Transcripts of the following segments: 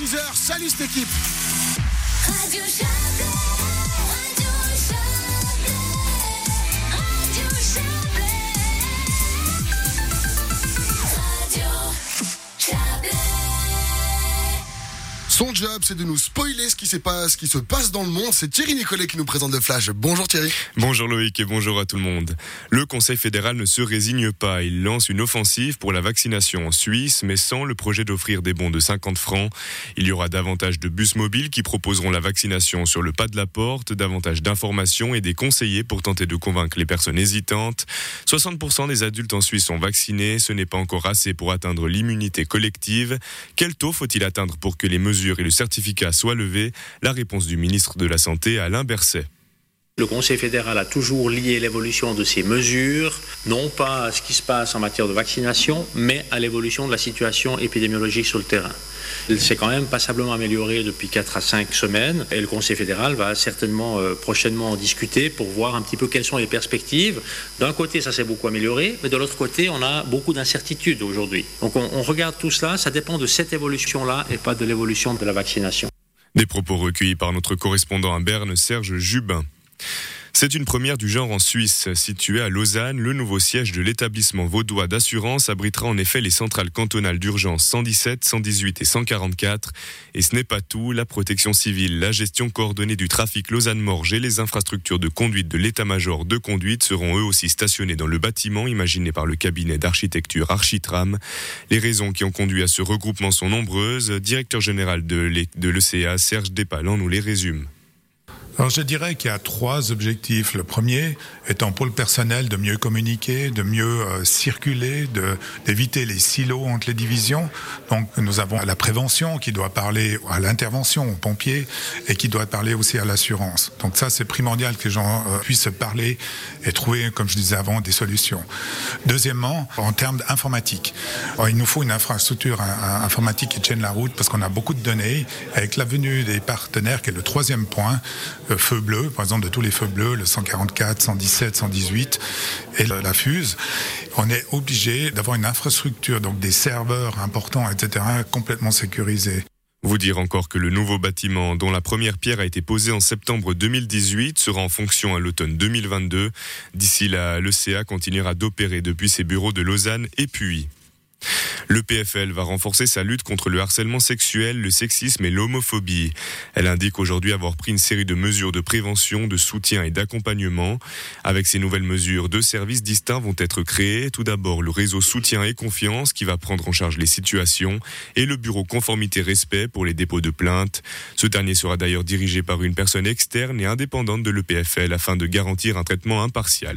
6h. Salut cette équipe. Radio Chablais, Radio Chablais, Radio Chablais, Radio Chablais. Son job, c'est de nous spoiler ce qui se passe dans le monde. C'est Thierry Nicolet qui nous présente le Flash. Bonjour Thierry. Bonjour Loïc et bonjour à tout le monde. Le Conseil fédéral ne se résigne pas. Il lance une offensive pour la vaccination en Suisse, mais sans le projet d'offrir des bons de 50 francs. Il y aura davantage de bus mobiles qui proposeront la vaccination sur le pas de la porte, davantage d'informations et des conseillers pour tenter de convaincre les personnes hésitantes. 60% des adultes en Suisse sont vaccinés. Ce n'est pas encore assez pour atteindre l'immunité collective. Quel taux faut-il atteindre pour que les mesures et le certificat soient levés? La réponse du ministre de la Santé, Alain Berset. Le Conseil fédéral a toujours lié l'évolution de ces mesures, non pas à ce qui se passe en matière de vaccination, mais à l'évolution de la situation épidémiologique sur le terrain. Elle s'est quand même passablement améliorée depuis 4 à 5 semaines et le Conseil fédéral va certainement prochainement en discuter pour voir un petit peu quelles sont les perspectives. D'un côté, ça s'est beaucoup amélioré, mais de l'autre côté, on a beaucoup d'incertitudes aujourd'hui. Donc on regarde tout cela, ça dépend de cette évolution-là et pas de l'évolution de la vaccination. Des propos recueillis par notre correspondant à Berne, Serge Jubin. C'est une première du genre en Suisse. Situé à Lausanne, le nouveau siège de l'établissement vaudois d'assurance abritera en effet les centrales cantonales d'urgence 117, 118 et 144. Et ce n'est pas tout. La protection civile, la gestion coordonnée du trafic Lausanne-Morges et les infrastructures de conduite de l'état-major de conduite seront eux aussi stationnés dans le bâtiment imaginé par le cabinet d'architecture Architram. Les raisons qui ont conduit à ce regroupement sont nombreuses. Directeur général de l'ECA, Serge Despalan, nous les résume. Alors je dirais qu'il y a 3 objectifs. Le premier étant pour le personnel de mieux communiquer, de mieux circuler, d'éviter les silos entre les divisions. Donc nous avons la prévention qui doit parler à l'intervention, aux pompiers, et qui doit parler aussi à l'assurance. Donc ça c'est primordial que les gens puissent se parler et trouver, comme je disais avant, des solutions. Deuxièmement, en termes d'informatique. Alors, il nous faut une infrastructure informatique qui tienne la route parce qu'on a beaucoup de données. Avec la venue des partenaires, qui est le 3e point, feu bleu, par exemple de tous les feux bleus, le 144, 117, 118 et la fuse, on est obligé d'avoir une infrastructure, donc des serveurs importants, etc., complètement sécurisés. Vous dire encore que le nouveau bâtiment, dont la première pierre a été posée en septembre 2018, sera en fonction à l'automne 2022. D'ici là, l'ECA continuera d'opérer depuis ses bureaux de Lausanne et Puy. Le PFL va renforcer sa lutte contre le harcèlement sexuel, le sexisme et l'homophobie. Elle indique aujourd'hui avoir pris une série de mesures de prévention, de soutien et d'accompagnement. Avec ces nouvelles mesures, 2 services distincts vont être créés. Tout d'abord, le réseau soutien et confiance qui va prendre en charge les situations et le bureau conformité-respect pour les dépôts de plaintes. Ce dernier sera d'ailleurs dirigé par une personne externe et indépendante de l'EPFL afin de garantir un traitement impartial.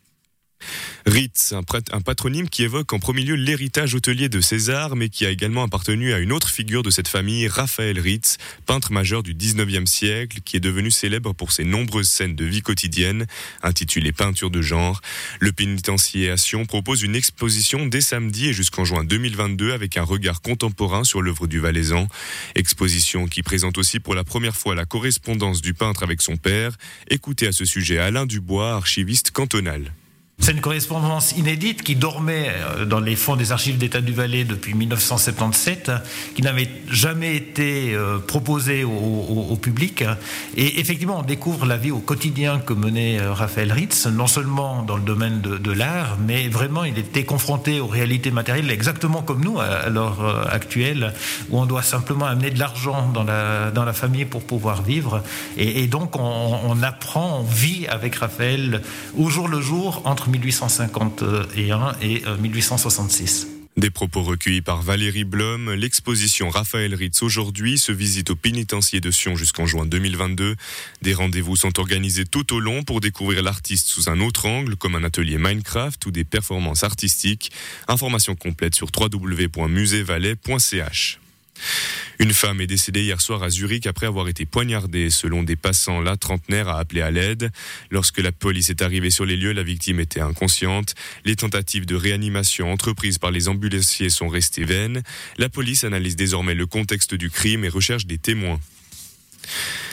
Ritz, un patronyme qui évoque en premier lieu l'héritage hôtelier de César, mais qui a également appartenu à une autre figure de cette famille, Raphaël Ritz, peintre majeur du 19e siècle, qui est devenu célèbre pour ses nombreuses scènes de vie quotidienne, intitulées Peintures de genre. Le pénitencier à Sion propose une exposition dès samedi et jusqu'en juin 2022 avec un regard contemporain sur l'œuvre du Valaisan. Exposition qui présente aussi pour la première fois la correspondance du peintre avec son père. Écoutez à ce sujet Alain Dubois, archiviste cantonal. C'est une correspondance inédite qui dormait dans les fonds des archives d'État du Valais depuis 1977, qui n'avait jamais été proposée au public. Et effectivement, on découvre la vie au quotidien que menait Raphaël Ritz, non seulement dans le domaine de l'art, mais vraiment il était confronté aux réalités matérielles exactement comme nous à l'heure actuelle, où on doit simplement amener de l'argent dans la famille pour pouvoir vivre. Et donc on apprend, on vit avec Raphaël au jour le jour entre 1851 et 1866. Des propos recueillis par Valérie Blom. L'exposition Raphaël Ritz aujourd'hui se visite au pénitencier de Sion jusqu'en juin 2022. Des rendez-vous sont organisés tout au long pour découvrir l'artiste sous un autre angle, comme un atelier Minecraft ou des performances artistiques. Information complète sur www.musevalais.ch. Une femme est décédée hier soir à Zurich après avoir été poignardée. Selon des passants, la trentenaire a appelé à l'aide. Lorsque la police est arrivée sur les lieux, la victime était inconsciente. Les tentatives de réanimation entreprises par les ambulanciers sont restées vaines. La police analyse désormais le contexte du crime et recherche des témoins.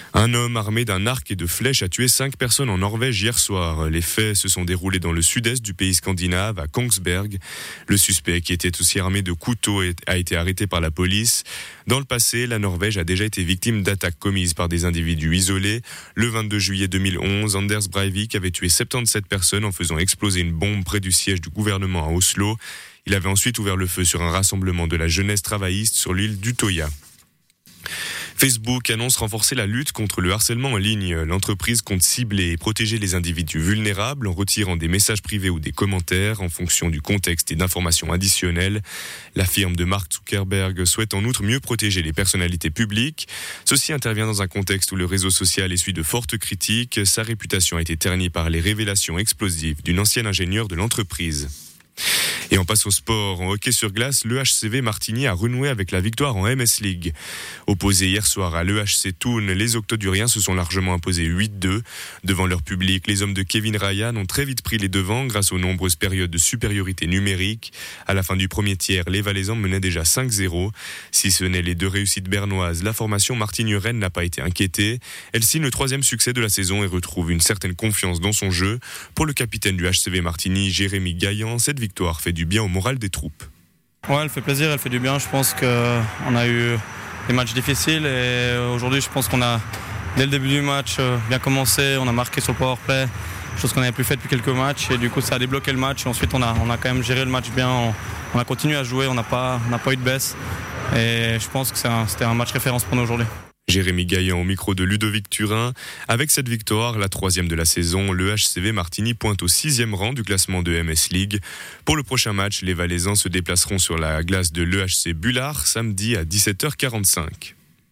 Un homme armé d'un arc et de flèches a tué 5 personnes en Norvège hier soir. Les faits se sont déroulés dans le sud-est du pays scandinave, à Kongsberg. Le suspect, qui était aussi armé de couteaux, a été arrêté par la police. Dans le passé, la Norvège a déjà été victime d'attaques commises par des individus isolés. Le 22 juillet 2011, Anders Breivik avait tué 77 personnes en faisant exploser une bombe près du siège du gouvernement à Oslo. Il avait ensuite ouvert le feu sur un rassemblement de la jeunesse travailliste sur l'île d'Utøya. Facebook annonce renforcer la lutte contre le harcèlement en ligne. L'entreprise compte cibler et protéger les individus vulnérables en retirant des messages privés ou des commentaires en fonction du contexte et d'informations additionnelles. La firme de Mark Zuckerberg souhaite en outre mieux protéger les personnalités publiques. Ceci intervient dans un contexte où le réseau social essuie de fortes critiques. Sa réputation a été ternie par les révélations explosives d'une ancienne ingénieure de l'entreprise. Et on passe au sport. En hockey sur glace, le HCV Martigny a renoué avec la victoire en MS League. Opposés hier soir à l'EHC Thun, les Octoduriens se sont largement imposés 8-2. Devant leur public, les hommes de Kevin Ryan ont très vite pris les devants grâce aux nombreuses périodes de supériorité numérique. À la fin du premier tiers, les Valaisans menaient déjà 5-0. Si ce n'est les 2 réussites bernoises, la formation Martigny-Rennes n'a pas été inquiétée. Elle signe le 3e succès de la saison et retrouve une certaine confiance dans son jeu. Pour le capitaine du HCV Martigny, Jérémy Gaillan, cette victoire fait du bien au moral des troupes. Ouais, elle fait plaisir, elle fait du bien. Je pense qu'on a eu des matchs difficiles et aujourd'hui je pense qu'on a, dès le début du match, bien commencé. On a marqué sur le powerplay, chose qu'on n'avait plus fait depuis quelques matchs et du coup ça a débloqué le match. Et ensuite on a quand même géré le match bien, on a continué à jouer, on n'a pas eu de baisse et je pense que c'était un match référence pour nous aujourd'hui. Jérémy Gaillan au micro de Ludovic Turin. Avec cette victoire, la 3e de la saison, le HCV Martigny pointe au 6e rang du classement de MS League. Pour le prochain match, les Valaisans se déplaceront sur la glace de l'EHC Bullard samedi à 17h45.